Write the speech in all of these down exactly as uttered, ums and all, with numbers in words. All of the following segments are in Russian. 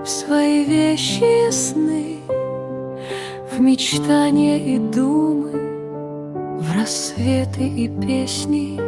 в свои вещи и сны, в мечтания и думы, в рассветы и песни.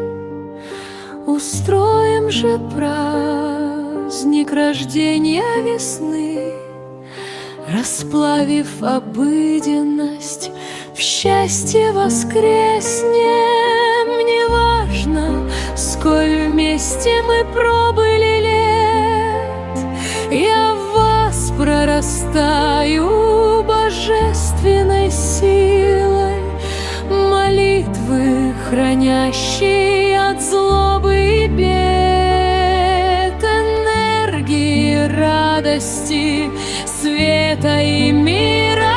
Устроим же праздник рождения весны, расплавив обыденность, в счастье воскреснем. Неважно, сколь вместе мы пробыли лет, я в вас прорастаю божественной силой, молитвы, хранящие от злобы и бед, энергии, радости, света и мира.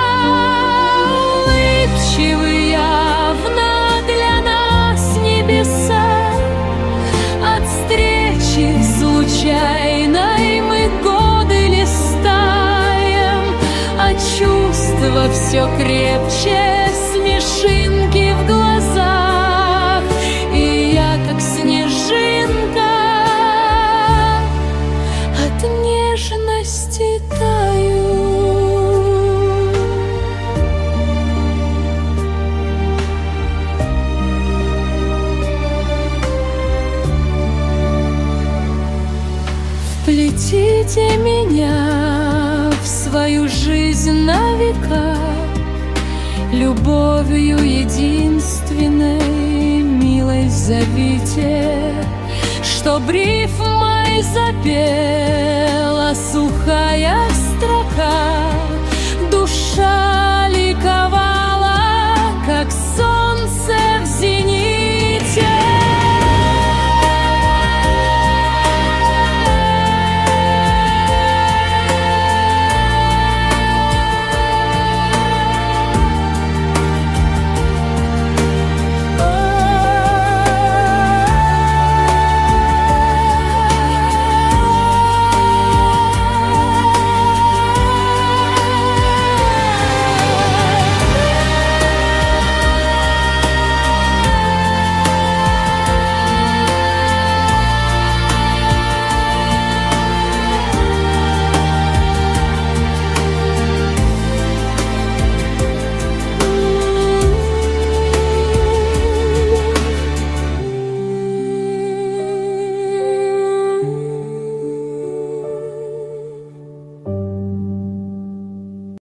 Улыбчивы явно для нас небеса, от встречи случайной мы годы листаем, а чувства все крепче, смешинки в глазах, и я, как снежинка, от нежности таю. Вплетите меня в свою жизнь на века, любовью единственной, милой зовите, чтоб рифмой запела сухая